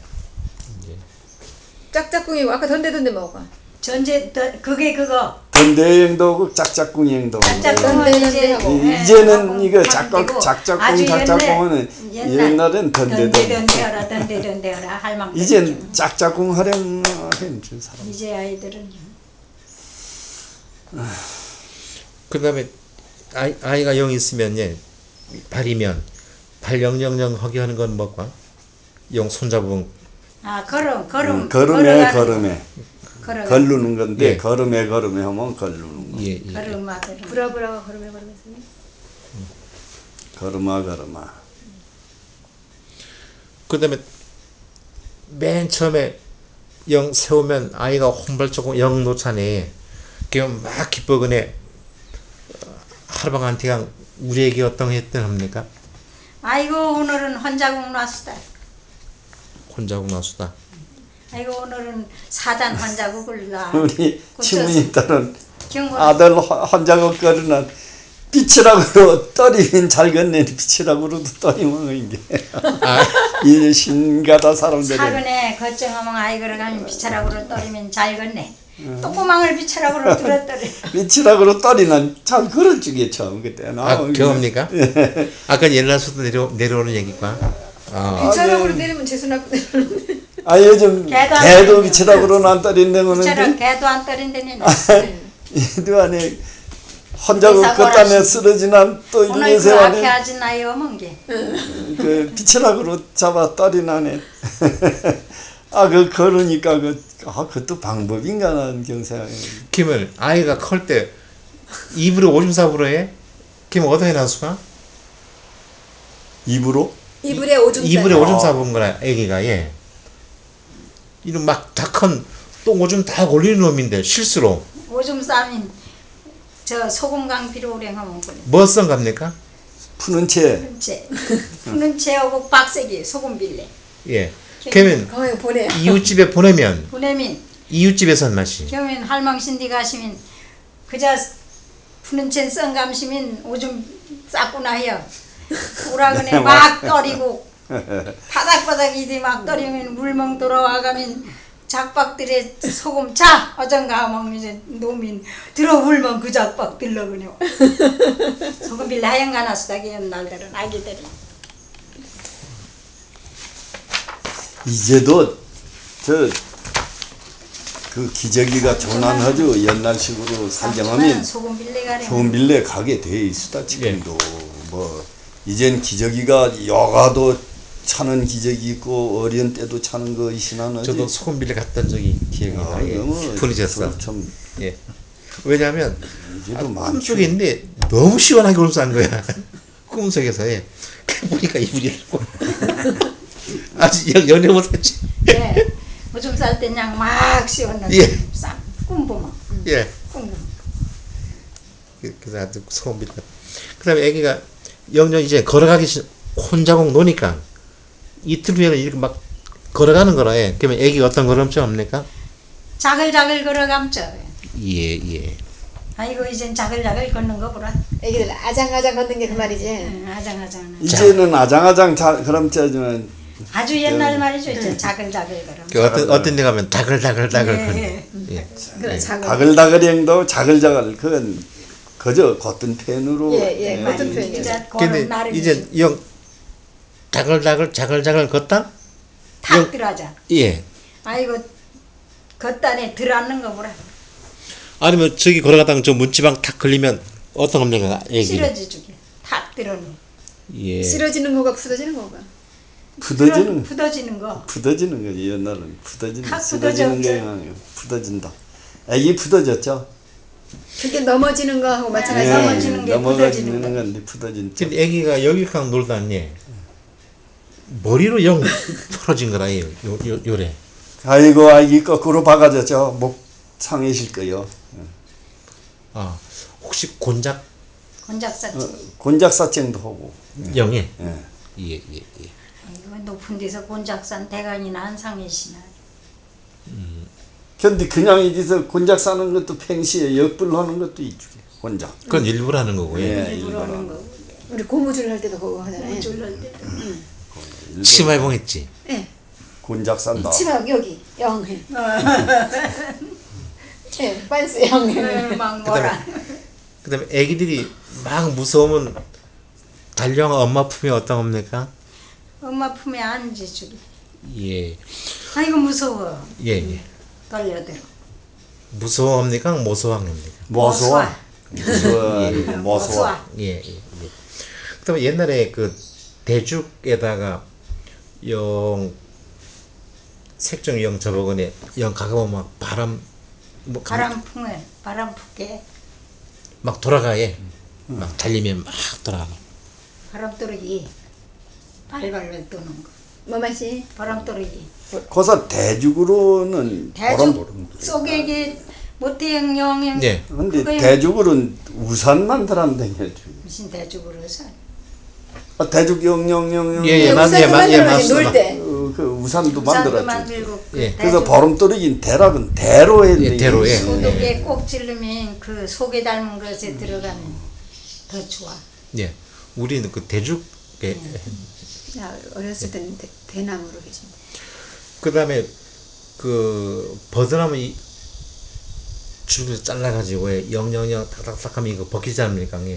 짝짝꿍이고 아까 던데 던데 먹어. 전제 더, 그게 그거. 던대행도 하고 짝짝꿍행도 하고. 짝짝꿍은 던데, 이제 던데 하고. 예, 이제는 하고 이거 하면 짝짝 되고 짝짝꿍 아주 짝짝꿍은 옛날, 옛날엔 던데 던데 던데. 던데하라 던데 던데하라 할 만큼. 이젠 짝짝꿍 하려는 사람. 이제 아이들은 그다음에 아이 아이가 영 있으면 예. 발이면 발 영영영 하게 하는 건 뭐가? 영 손잡은 아 걸음 걸음 음, 걸음에 걸어가는 걸음에 걸어가 걸르는 건데 예. 걸음에 걸음에 하면 걸르는 거. 예, 예. 걸음아 걸음. 브라브라 걸음에 걸음에서. 걸음아 걸음아. 그다음에 맨 처음에 영 세우면 아이가 혼발 조금 영 놓자네. 그럼 막 기뻐그네 하루방한테 그냥 우리 애기 어떤 했던 합니까? 아이고 오늘은 환자국 놨수다. 혼자고 나수다. 아이고 오늘은 사단 환자국을 놔. 우리 친구님 딸은 경고. 아들 환자가 거르는 빛이라고 떨이면 잘 걷네. 빛이라고도 떨이면 이게 이 신가다 사람들이 사근에 걱정하면 아이 걸어가면 비차락으로 떨이면 잘 걷네. 똥구멍을 비차락으로 들었더래. 빛이라고 떨이는 잘 걸어주게 처음 그때. 아, 경험니까? 아까 옛날 수도 내려 내려오는 얘기과. 아, 빗자락으로 내리면 재수나고 내려오는데. 아 요즘 개도 안 개도 떨리네. 빛이라고는 안 떨인다고 비차락 하는데 개도 안 떨인데네. 이도 안에 혼자고 의사 끝단에 보라시. 쓰러지난 또 오늘 그 이래서 앞에 안에 아진 나이 어먼 게. 그 빛이라고 잡아 떨이나네. 아 그 걸으니까 그아 그것도 방법인가 하는 경생에. 그러면 아이가 클 때 입으로 오줌 싸부러 해? 그러면 어떻게 나수가? 입으로 이불에 오줌 이불에 싸요. 오줌 싸본 거라 애기가 예. 이런 막 다 큰 똥 오줌 다 올리는 놈인데 실수로 오줌 싸면 저 소금 강비로 우량하면 그래. 뭐 썬 겁니까? 푸는 채 푸는 채. 푸는 채하고 박색이 소금 빌레. 예. 그러면 거기 보내. 이웃집에 보내면 보내면 이웃집에선 맛이 그러면 할망신디 가시면 그저 푸는 채 썬감시면 오줌 쌌고 나요. 오라그네 막 떨이고 바닥바닥 이디 막 떨이면 물멍 돌아와가면 작박들의 소금 차 어쩐가 하면 이제 놈인 들어 울면 그 작박 들러 그녀 소금 빌라 하얀가 나수다기 옛날들은 아기들이 이제도 저 그 기저귀가 조난하죠. 옛날식으로 살경하면 소금 빌레가 소금 빌레 가게 돼 있다 지금도. 뭐 이젠 기저귀가 여가도 차는 기저귀 있고 어린 때도 차는 거 있으나는 저도 소금 빌려 갔던 적이 기억이 아, 나요. 예. 너무 분이졌어. 참 예. 왜냐하면 이제도 아, 많죠. 꿈속에 있는데 너무 시원하게 오줌 싼 거야. 꿈속에서 예. 그 보니까 이불이 있고 아주 연- 연애 못했지. 예. 오줌 쌀 때 그냥 막 씌웠는데 예. 쌈 꿈보면 예. 꿈보면 그- 그래서 아주 소금 빌려. 그다음에 아기가 영영 이제 걸어가기 시 혼자공 노니까 이틀 후에는 이렇게 막 걸어가는 거라 해. 그러면 애기 어떤 걸음증 없니까? 자글자글 걸어감죠. 예, 예. 아이고 이젠 자글자글 걷는 거 보라. 애기들 아장아장 걷는 게 그 말이지. 응, 아장아장. 이제는 아장아장 자, 그럼 짜지만 아주 옛날 말이죠. 이제 자글자글 걸음. 그 어떤 어떤 데 가면 다글다글다글 예, 거리. 예. 예. 그래 작은. 다글다글행도 자글자글 그건 그저 겉은 펜으로 예, 예, 예, 겉은 이- 펜이요. 이제 걸음 근데 나름 이제 영 다글다글 자글자글 걷다? 탁 들어가자. 예. 아이고 걷다네 들어앉는 거 보라. 아니면 저기 걸어가다가 저 문지방 탁 걸리면 어떤 겁니까? 애기. 쓰러지 주게 탁 들어놓. 예. 쓰러지는 거가 부서지는 거가. 굳어지는 굳어지는 거. 굳어지는 거지. 옛날은 굳어지는 다 쓰러지는 게 굳어졌죠. 아니고 굳어진다. 애기 굳어졌죠. 그게 넘어지는 거하고 마찬가지. 네. 넘어지는 게 넘어가지는 굳어지는 건데 굳어진. 근데 애기가 여기 강 놀다니 머리로 영 풀어진 거라요. 요, 요, 요래. 아이고 아기 거꾸로 박아졌죠. 목 상해실 거요. 아, 혹시 곤작 곤작사치. 어, 곤작사증도 하고. 영에? 예. 예, 예, 예. 이거 높은 데서 곤작산 대간이나 한상이시나. 근데 그냥 이기서 곤작 사는 것도 팽시에 역불하는 것도 있죠. 곤작. 그건 일부러 하는 거고요. 예, 일부러 하는 일부러. 거. 우리 고무줄 할 때도 그거 하잖아요. 줄럴 때도. 치마봉 했지. 예. 곤작 산다. 치마 여기 영해. 예, 반스 영해. 막 뭐라. 그다음에 애기들이 막 무서우면 달려가 엄마 품에 어떤 겁니까? 엄마 품에 앉아주게. 예, 아이고 무서워. 예, 예. 떨려들어. 무서워합니까? 모소합니까? 모소와. 모소와. 예. 모소와. 예, 예, 예. 그다음에 옛날에 그 대죽에다가 영 색종 영 저버거네 영 가가면 막 바람 뭐 바람 풍에 바람 풍게 막 돌아가예. 막 달리면 막 돌아가. 바람 또르기 발발로 도는 거. 뭐 맛이? 바람 또르기. 거사 대죽으로는 보람 대죽 속에 이게 모태형 영형. 네. 근데 대죽으로는 우산 만들었는 게 무슨 대죽으로서? 아, 대죽 영영영영. 예, 예, 예, 맞- 우산도 예, 맞- 예, 만들어야지, 맞습니다. 놀 때. 어, 그 우산도 우산도 만들었죠. 만들고 그 예. 그래서 대죽 보름 떨어진 대락은 대로 했는데. 예, 대로에. 소독에 꼭 찌르면 그 속에 닮은 것에 들어가면 더 좋아. 예, 우리는 그 대죽에 나 어렸을 때는 대, 대나무로 계십니다. 그다음에 그 버드나무 이 줄을 잘라가지고 영영영 탁탁탁하면 이거 벗기지 않습니까? 예.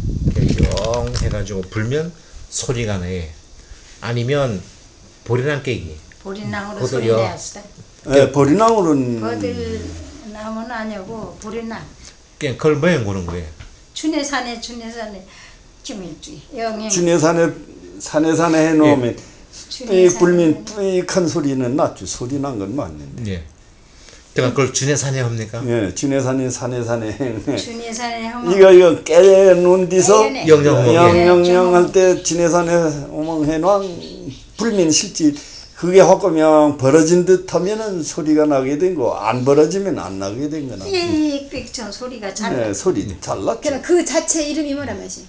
영 해가지고 불면 소리가 나요. 아니면 보리랑 깨기. 보리나무로 그것도 소리 여- 내었어. 예, 보리나무는 버들 나무는 아니고 보리나. 그냥 그걸 모양 보는 거예요. 춘해산에 춘해산에 주밀주의 영영. 준해산에 산에 산에 해놓으면 삐 춘해산에 불면 삐큰 소리는 났죠. 소리 난 건 맞는데. 예. 그러니까 그걸 준해산에 합니까? 예, 준해산에 산에 산에 춘해산에 하면 이거 이거 깨놓은 데서 깨네. 영영몽. 영영영 할 때 준해산에 오멍 해놓은 불면 실지 그게 허꾸명 벌어진 듯 하면은 소리가 나게 된 거 안 벌어지면 안 나게 된 거나. 삑삑전 소리가 잘 네, 나. 소리 잘 났죠. 그러니까 그 자체 이름이 뭐라 맛이?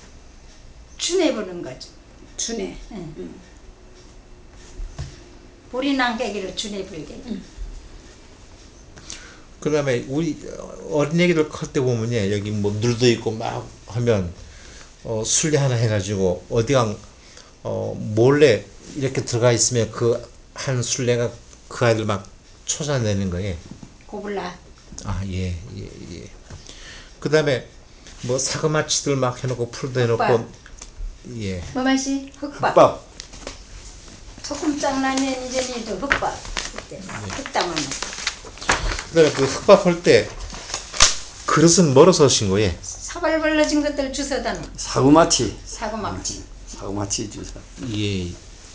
춘해 부는 거죠. 준해. 보리낭 깨기로 춘해 불게. 그다음에 우리 어린애기들 클 때 보면요 여기 뭐 눌도 있고 막 하면 어, 술래 하나 해가지고 어디가 어, 몰래 이렇게 들어가 있으면 그 한 술래가 그 아이들 막 쫓아내는 거예요. 고블라. 아 예 예 예. 그다음에 뭐 사과마치들 막 해놓고 풀도 해놓고 흑밥. 예. 뭐 맛이? 흑밥. 밥 소금 장난에 이제 니도 흑밥. 그때 흑담은 그다음에 그 흑밥 할 때 그릇은 멀어서 신 거예요. 사발 벌러진 것들 주워다 놓. 사구마치 사고막지. 사구마치 주사. 예.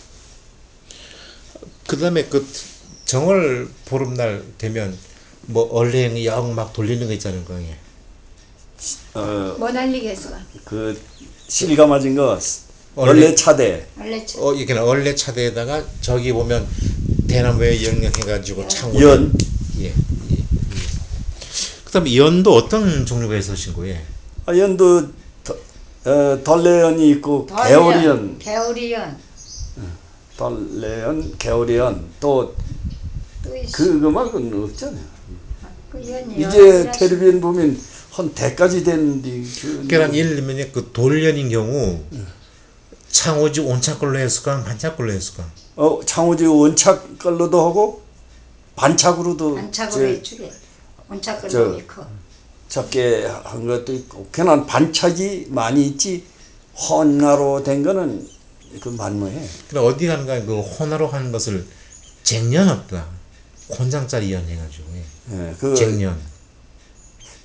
그다음에 그 정월 보름날 되면 뭐 얼랭이 영 막 돌리는 거 있잖아요, 거기에. 어, 뭐 날리게 했어? 그 실가 맞은 거 원래- 원래 차대. 원래 저- 어 이게 얼레 차대에다가 저기 보면 대나무에 영영해가지고 창고. 연 예. 예. 예. 그다음에 연도 어떤 종류가 있으신 거예요? 아, 연도 더- 어, 덜레연이 있고 덜연, 개오리연, 개오리연. 덜레연, 개오리연 또 또 있어. 그거 말고는 없잖아요. 그 연이 이제 여러 텔레비전 보면 한 대까지 되는데 그 그러니까 예를 들면 그 돌연인 경우 창호지 온착걸로 했을까 반착걸로 했을까? 어, 창호지 원착 걸로도 하고 반착으로도 반착으로 이제 해주게. 원착 저- 걸로 커. 작게 한 것도 있고 그냥 반착이 많이 있지 헌나로 된 거는 그 만무해. 그럼 어디 가는가 그 혼화로 하는 것을 쟁년 없다. 곤장짜리 연 해가지고 예. 예, 그 쟁년.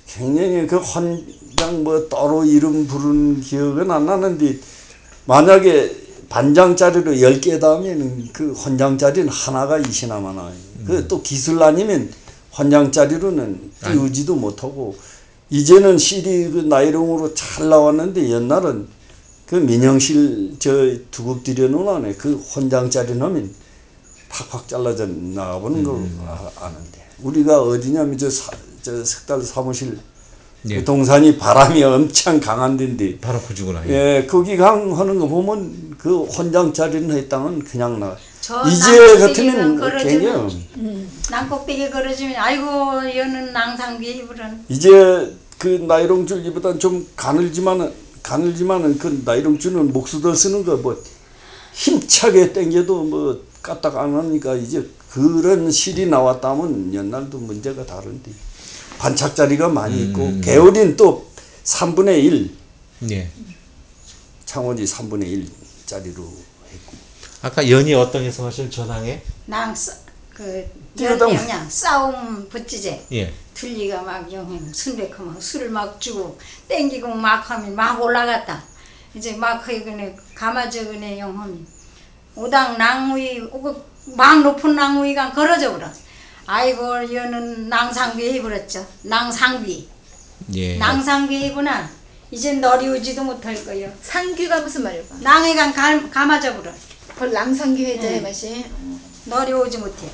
굉장히 그 헌장 뭐 따로 이름 부른 기억은 안 나는데 만약에 반장짜리로 열 개 다음에는 그 헌장짜리는 하나가 이시나마 나와요. 음. 그 또 기술 아니면 헌장짜리로는 띄우지도 못하고 이제는 씨디 그 나이롱으로 잘 나왔는데 옛날은 그 민영실 저 두급 들여놓으네 그 헌장짜리 넣으면 팍팍 잘라져 나가보는 걸 음. 아는데 우리가 어디냐면 저, 사, 저 석달 사무실 예. 그 동산이 바람이 엄청 강한 데인데 바로 그지구나. 예, 거기 강 하는 거 보면 그 헌장짜리는 했다면 그냥 나. 이제 같으면 굉장히 음. 낭꼭대기 걸어주면 아이고 여는 낭상비 입으런. 이제 그 나이롱줄기보다는 좀 가늘지만은 가늘지만은 그 나이롱줄은 목수들 쓰는 거 뭐 힘차게 당겨도 뭐 까딱 안 하니까 이제 그런 실이 나왔다면 옛날도 문제가 다른데 반착짜리가 많이 있고 음. 개울인 또 삼분의 일 예. 창원이 삼분의 일짜리로 했고 아까 연이 어떤 게 성하실 전항에? 낭그 연양 싸움 붙지제. 예. 들리가 막 영행 순백하면 술을 막 주고 땡기고 막 하면 막 올라갔다. 이제 막 그네 가마저그네 영하면 오당 낭위 막 높은 낭위가 걸어져 버려. 아이고 여는 낭상비 해버렸죠. 낭상비. 예. 낭상비 해보나 이제 너리우지도 못할 거예요. 상귀가 무슨 말일까? 낭위가 감아져 버려. 그걸 낭상귀 해자의 맛이 너리오지 못해.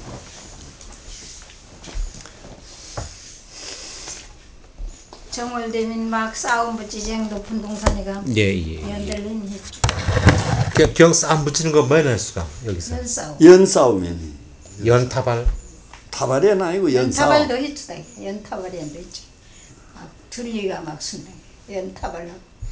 정월되면 막 싸움 붙이쟁 높은 동산이가 예예. 연들린 했죠. 경, 경 싸움 붙이는 거 뭐라 할수가 여기서? 연싸움. 연싸움이니. 연타발. 타발이 아니고 연싸움. 연타발도 했죠. 연타발이 안 되죠. 막 들리가 막 순대. 연타발로.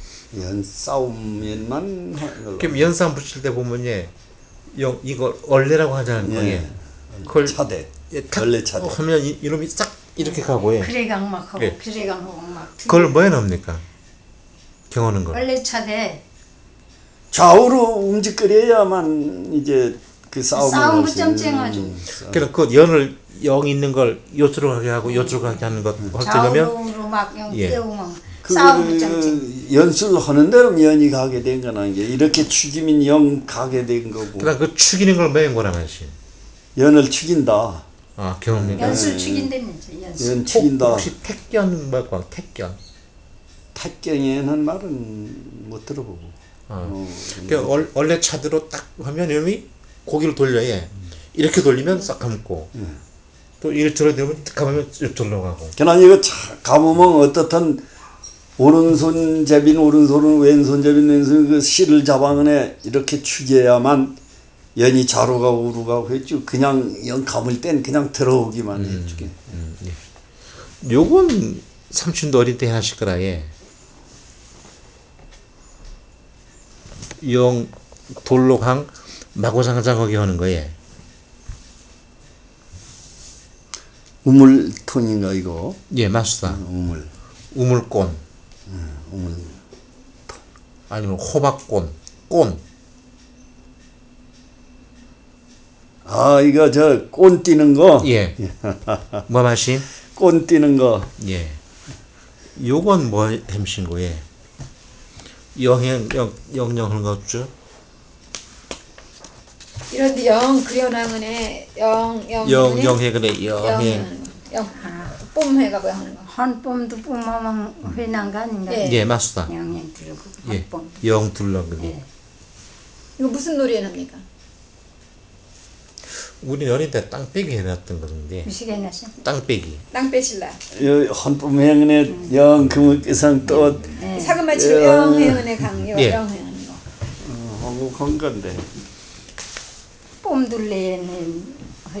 연싸움에만 하는 걸로. 그럼 연싸움 붙일 때 보면 예, 영 이거 얼레라고 하자는 거예요. 예. 그걸 차대. 예, 탁 얼레 차대. 하면 이, 이놈이 싹 이렇게 가고 예. 그래강 막 하고 예. 그래강 하고 막. 그걸 뭐에 넣습니까? 경하는 거. 원래 차대. 좌우로 움직거려야만 이제 그 싸움을 싸움 할 수 붙점쟁하죠. 있는. 그래서 그 연을 영 있는 걸 요쪽으로 가게 하고 요쪽으로 가게 하는 것 할 때 넣으면 좌우로 막영 예. 떼우면 그 싸움 붙점쟁. 연수를 하는 대로 연이 가게 된 건 아니게 이렇게 축이면 영 가게 된 거고. 그다음 그 축이는 걸 뭐에 뭐라 하시? 연을 축인다. 아 경험. 연술 축인다면서 연술. 연 축인다. 혹시 택견 뭐고 택견? 택경에는 말은 못 들어보고. 아. 어, 그 월, 원래 차대로 딱 하면 이놈이 고기를 돌려야 해. 이렇게 돌리면 싹 감고 음. 또 이렇게 들어대면 딱 감으면 이쪽으로 가고. 그러나 이거 차, 감으면 어떻든 오른손 제빈 오른손은 왼손 제빈 왼손 그 실을 잡아내 이렇게 축여야만 연이 좌로 가고 우로 가고 했죠. 그냥 연 감을 땐 그냥 들어오기만 음, 해주게. 음, 예. 요건 삼촌도 어릴 때 하실 거라 예. 영 돌로강 마고장장 거기 하는 거예. 우물톤인가 이거? 예, 맞습니다. 음, 우물. 우물꽃 음, 우물. 아니면 호박꽃, 꽃. 아 이거 저 꼰 뛰는 거. 예. 뭐 마신? 꼰 뛰는 거. 예. 요건 뭐 햄신 거예? 영행 영 영영 하는 거 없죠? 이런데 영 그려나무네 영영 영 영해 그래 영해. 영뽐 해가고 하는 거. 헌뽐도 뽐하면 회난 거 아닌가? 예. 예, 맞습니다. 영양 들고 예. 헌뽐. 영 둘러 그게. 예. 이거 무슨 놀이에 합니까? 우리 어릴 때 땅빼기 해놨던 건데. 무시게 나시. 땅빼기. 땅 빼실라. 요 헌품행은에 영 금흑기상 또 예. 사금마치로 예. 영행은의 강 예. 영행하는 거. 한국한 건데. 뽐둘레는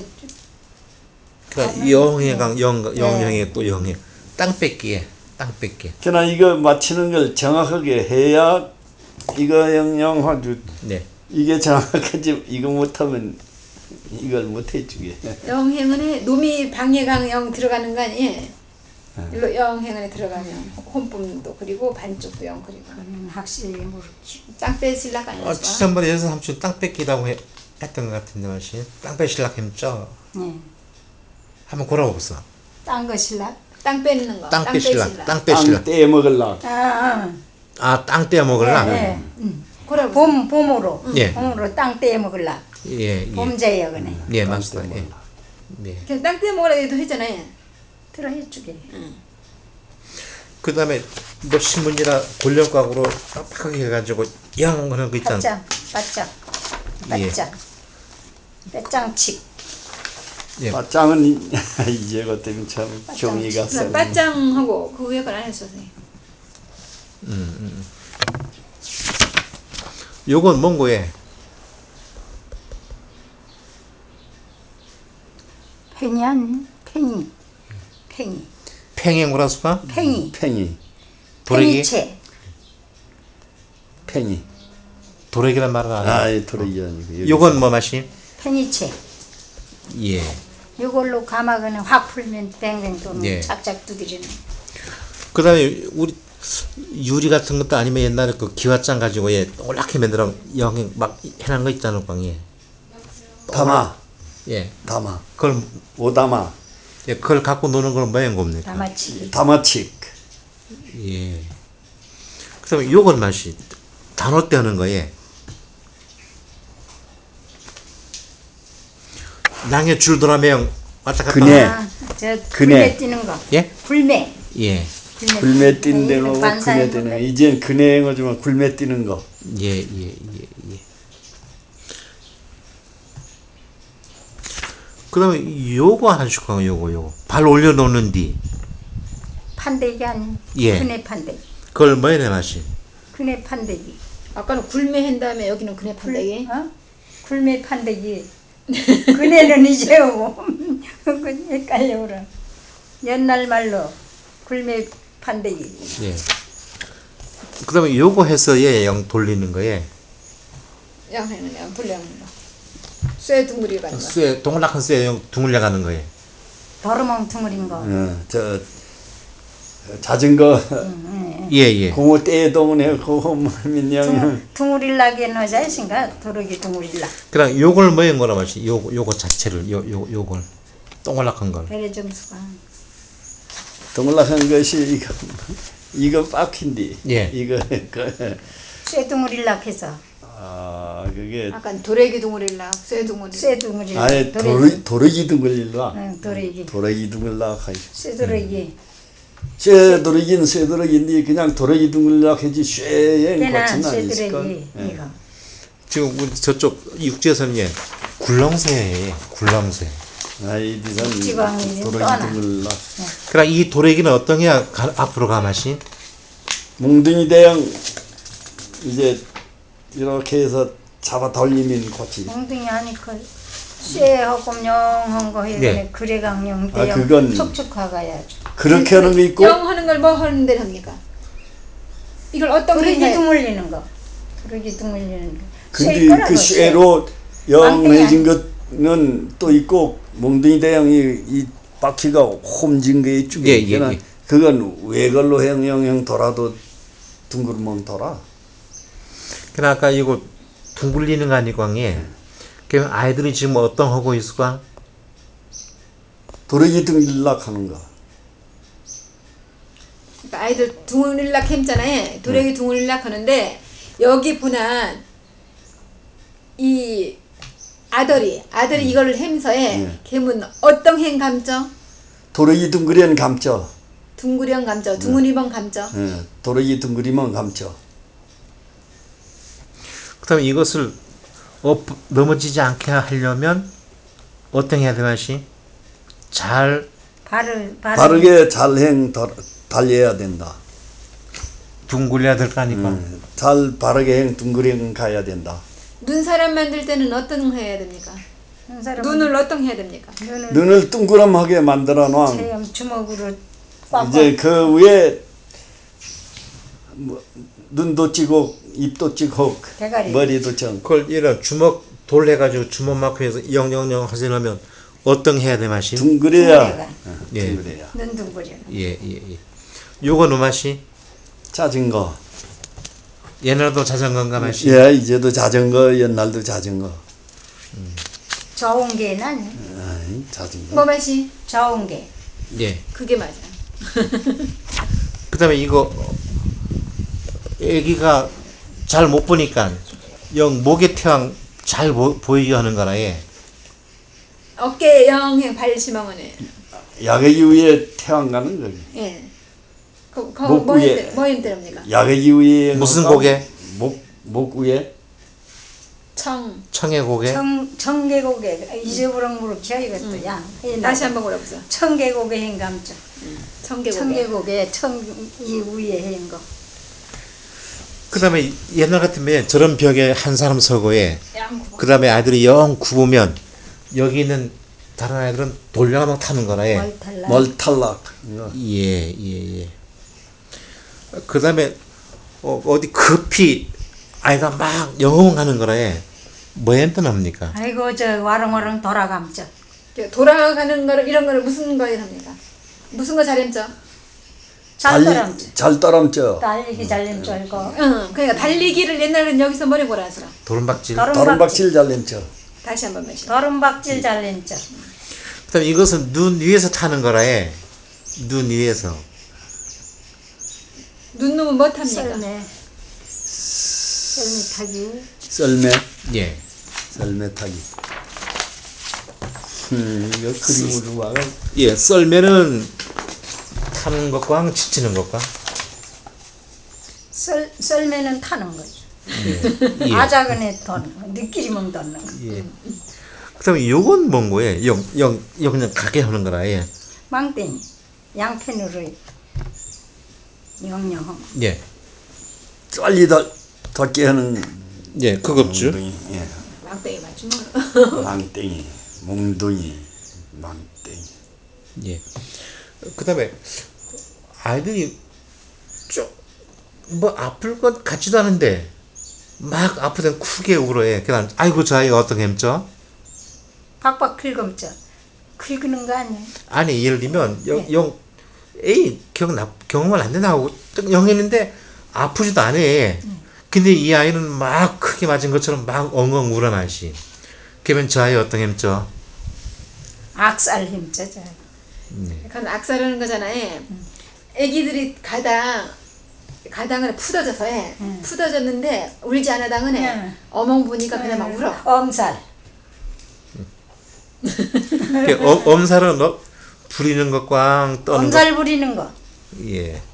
그러니까 영해강 영 영영에 또 영해. 땅빼기에 땅빼기. 그러나 이거 맞히는 걸 정확하게 해야 이거 영영 아주 네. 이게 정확하지 이거 못하면 이걸 못 해주게. 영행은에 놈이 방해강 영 들어가는 거 아니에요? 일로 영행은에 들어가면 혼쁨도 그리고 반쪽도 영 그리고 확실히 모르지. 땅 빼실라 가는 어, 거. 지난번에 여섯 삼촌 땅 뺏기라고 해, 했던 것 같은데 마신 땅 뺏실락 했죠. 예. 한번 걸어봅시다. 딴 것일라. 땅 빼는 거. 땅 빼실라. 땅 땅 빼실라. 떼 먹을라. 아, 아. 아, 땅 떼어 먹을라? 예, 예. 음. 그러고 봄, 봄으로. 예. 봄으로 땅 떼어 먹을라. 예, 예. 봄제요, 그네. 예, 맞습니다. 예. 예. 그냥 땅 떼 먹으라 해도 했잖아요. 들어해주게. 그 다음에 뭐 신문이나 골련각으로 빡빡하게 해가지고 영 하는 거 있잖아. 바짝, 바짝, 예. 바짝. 빼짱칙. 예. 바짱은 이제 것 때문에 참 종이가 세. 그냥 빠짱하고 그 위에 건 안 했어 선생님. 요건 뭔 거예? 팽이 아니? 팽이. 팽이. 팽행오라수가? 팽이. 팽이, 도래기? 팽이채. 팽이. 도래기란 말은 안 해. 아, 이 도래기 아니고. 요건 뭐 맛이? 팽이채. 예. 이걸로 감아그는 확 풀면 뱅뱅 도는 예. 착착 두드리는. 그 다음에 우리 유리 같은 것도 아니면 옛날에 그 기와장 가지고 예 동그랗게 만들어 영막 해놓은 거 있잖아 빵에. 담아, 예. 담아, 그걸 오담아, 예, 그걸 갖고 노는 건 뭐인 겁니까? 다마치기. 담아칙. 예. 그다음에 요건 맛이 단어 때 하는 거예. 낭에 줄도라면 왔다 갔다. 그네. 아, 저 그네. 굴매 뛰는 거. 예? 굴매. 예. 굴매 뛰는 데는 오고 반사에 그네 뛰는. 이젠 그네 거지만 굴매 뛰는 거. 예, 예, 예, 예. 그다음에 요거 하나씩 하고 요거 요거 발 올려놓는 뒤 판대기 아니? 예. 그네 판대기. 그걸 뭐에 내 맛이? 그네 판대기. 아까는 굴매 한 다음에 여기는 그네 판대기. 어? 굴매 판대기. 그네는 이제 오고. 그 헷갈려 그래. 옛날 말로 굴매 판대기. 예. 그다음에 요거 해서 얘영 돌리는 거에 양해는 양 돌려는 거. 쇠 둥그리 가는 거. 쇠 동그랗게 쇠영 둥글려 가는 거에. 도루멍텅어린 거. 어, 저 자전거 예, 예. 고무 떼 동네 그거 하면 둥우릴라게 넣어자 있으니까 도르기 둥우릴라. 그다음 요걸 뭐인 거라 맛이? 요거 요거 자체를 요 요 요걸 동그랗한 걸. 배려점수가. 동글락한 것이 이거 이거 빡힌디. 예. 이거 그, 쇠 둥우릴라 해서. 아 그게 아까 도래기 둥그릴라, 쇠 둥그리. 쇠 둥우릴라. 아예 도르 도르기 둥글릴라. 응, 도르기. 도르기 둥글라 하이. 쇠 도르기. 쇠 도르기는 쇠 도르기인데 그냥 도르기 둥글라 하지 쇠에 걔나 거친 쇠 아니실까? 도르기 이거. 지금 우리 저쪽 육지에서는 예 굴렁쇠예요. 굴렁쇠. 아이 디산 지방이 도르기 떠나. 둥글라. 그럼 이 도래기는 어떤 게 가, 앞으로 가 맛이? 몽둥이 대형 이제 이렇게 해서 잡아 돌리면 고치. 몽둥이 아니까 쇠하고 영한 거 해야 예. 그래강령 아, 대형 그건- 촉촉하가야지. 그렇게 하는 거 있고 영 하는 걸 뭐 하는 데 합니까? 이걸 어떤 도르기 행사에 둥을리는 거. 도르기 둥을리는 거. 근데 쇠 거라고, 그 쇠. 쇠로 망둥이 영해진 것은 또 있고 몽둥이 대형이 이 바퀴가 홈진 게 있죠. 예, 예, 예. 그건 외걸로 형형형 돌아도 둥글멍 돌아. 그러니까 아까 이거 둥글리는 거 아니고 예. 그럼 아이들이 지금 어떤 하고 있을까? 도르기 둥글락 하는 거. 그러니까 아이들 둥을락 했잖아요. 도래기 둥을락 하는데 여기 보나 이 아들이 아들이 이걸 햄서에 네. 걔는 어떤 행 감죠? 도르기 둥그리는 감죠. 둥그령 감죠. 둥그리번 감죠. 예, 도르기 둥그리면 감죠. 그다음에 이것을 엎, 넘어지지 않게 하려면 어떤 해야 돼 맛이? 잘 발을 발을 바르게 잘행 달려야 된다. 둥글려야 될 거 아니까. 음, 잘 바르게 행 둥그리 가야 된다. 눈사람 만들 때는 어떤 해야 됩니까? 한 사람은 눈을 어떤 해야 됩니까? 눈을 눈을 둥그럼하게 만들어 놓은 체험 주먹으로 꽉꽉 이제 그 위에 뭐, 눈도 찍고 입도 찍고 대가리. 머리도 정. 그걸 이런 주먹 돌 해가지고 주먹 마크 해서 영영영 하시려면 어떤 해야 돼 맛이? 둥그려야 둥그레가. 어, 예. 둥그려야. 눈 둥그려. 예, 예, 예. 요거는 맛이? 자전거. 옛날도 자전거인가 맛이? 예, 이제도 자전거 옛날도 자전거. 저온 게는 아이, 자전거. 뭐 맛이? 저온 게. 예. 그게 맞아. 그다음에 이거 애기가 잘 못 보니까 영 목의 태왕 잘 보, 보이게 하는 거라 예. 어깨 영행 발시멍은에. 약액 위에 태왕가는 거지. 예. 그, 그, 목 뭐 위에. 힘들, 뭐 힘들합니까? 약액 위에 무슨 뭐가 고개? 목, 목 위에 청. 청의 고개. 청 청계곡에 잊어버린 무릎이야 이것도 야. 다시 한번 물어보세요. 청계곡에 행감죠. 청계곡에. 청계곡에 청이 위에 한 거. 그다음에 옛날 같으면 저런 벽에 한 사람 서고 예. 양구. 그다음에 아이들이 영 굽으면 여기 있는 다른 아이들은 돌려가면 타는 거라 예. 멀탈라. 멀탈락. 이거. 예, 예, 예. 그다음에 어, 어디 급히 아이가 막 영웅하는 거라 예. 뭐에 떠납니까? 아이고 저 와릉와릉 돌아감죠. 돌아가는 거를 이런 거를 무슨 거에 합니까? 무슨 거 잘했죠? 잘 달리- 따람죠. 잘 따람죠. 달리기 잘린 줄 알고. 응. 그러니까 달리기를 옛날에는 여기서 뭐라고 하더라. 도른박질. 도른박질. 따름박질 잘린죠. 다시 한번 말씀. 도른박질 잘린 줄. 그다음 이것은 눈 위에서 타는 거라 예. 눈 위에서. 눈 놓으면 뭐 탑니까? 썰매. 썰매 타기. 썰매. 예. 썰매 타기. 음, 이거 그림으로 와. 예, 썰매는 타는 것과 지치는 것과. 썰 썰매는 타는 거죠. 예. 예. 아작은에 돈, 느끼리면 돈. 예. 그다음에 요건 뭔 거예요? 영, 영, 영 그냥 가게 하는 거라 예. 망땡이 양편으로 영영. 예. 빨리 더 덮게 하는 예, 그겁죠. 몽둥이. 예. 망땡이 맞죠? 망땡이, 몽둥이, 망땡이. 예. 그다음에 아이들이 좀뭐 아플 것 같지도 않은데 막 아프면 크게 울어요. 그냥 아이고 저 아이가 어떻게 했죠? 박박 긁음죠. 긁는 거 아니에요? 아니 예를 들면 영, 네. 영 에이 기억 나 경험을 안 된다 하고 영 했는데 아프지도 않아. 근데 이 아이는 막 크게 맞은 것처럼 막 엉엉 울어나시. 그러면 저 아이 어떻게 했죠? 악살 힘죠. 저. 그건 악사라는 거잖아요. 애기들이 가당 가당을 푸더져서 해. 푸더졌는데 울지 않아 당은 해. 응. 어멍 보니까 그냥 막 울어. 엄살. 그 어, 엄살은 어, 부리는 것, 꽝 떠는 것. 엄살 부리는 거. 예.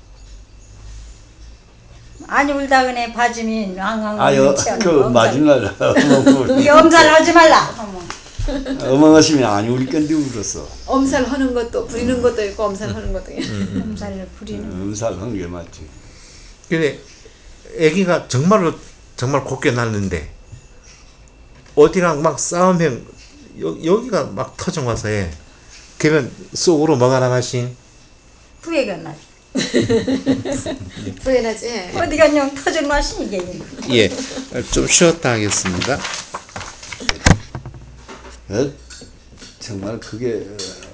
아니 울다 그네 봐주면 앙앙 아, 여, 그 마지막에 어멍 이 엄살 하지 말라. 어머. 어멍하시면 안 울 건데 울었어. 엄살 하는 것도 부리는 것도 있고 엄살 하는 것도 있고. 엄살을 부리는 거. 음살 한게 맞지. 근데 아기가 정말로 정말 곱게 났는데 어디랑 막 싸우면 여, 여기가 막 터져 와서 해. 그러면 속으로 뭐가 나가신? 후회가 나. 후회나지. 어디 가냐 터져 마시 이게. 예. 좀 쉬었다 하겠습니다. 어? 정말 그게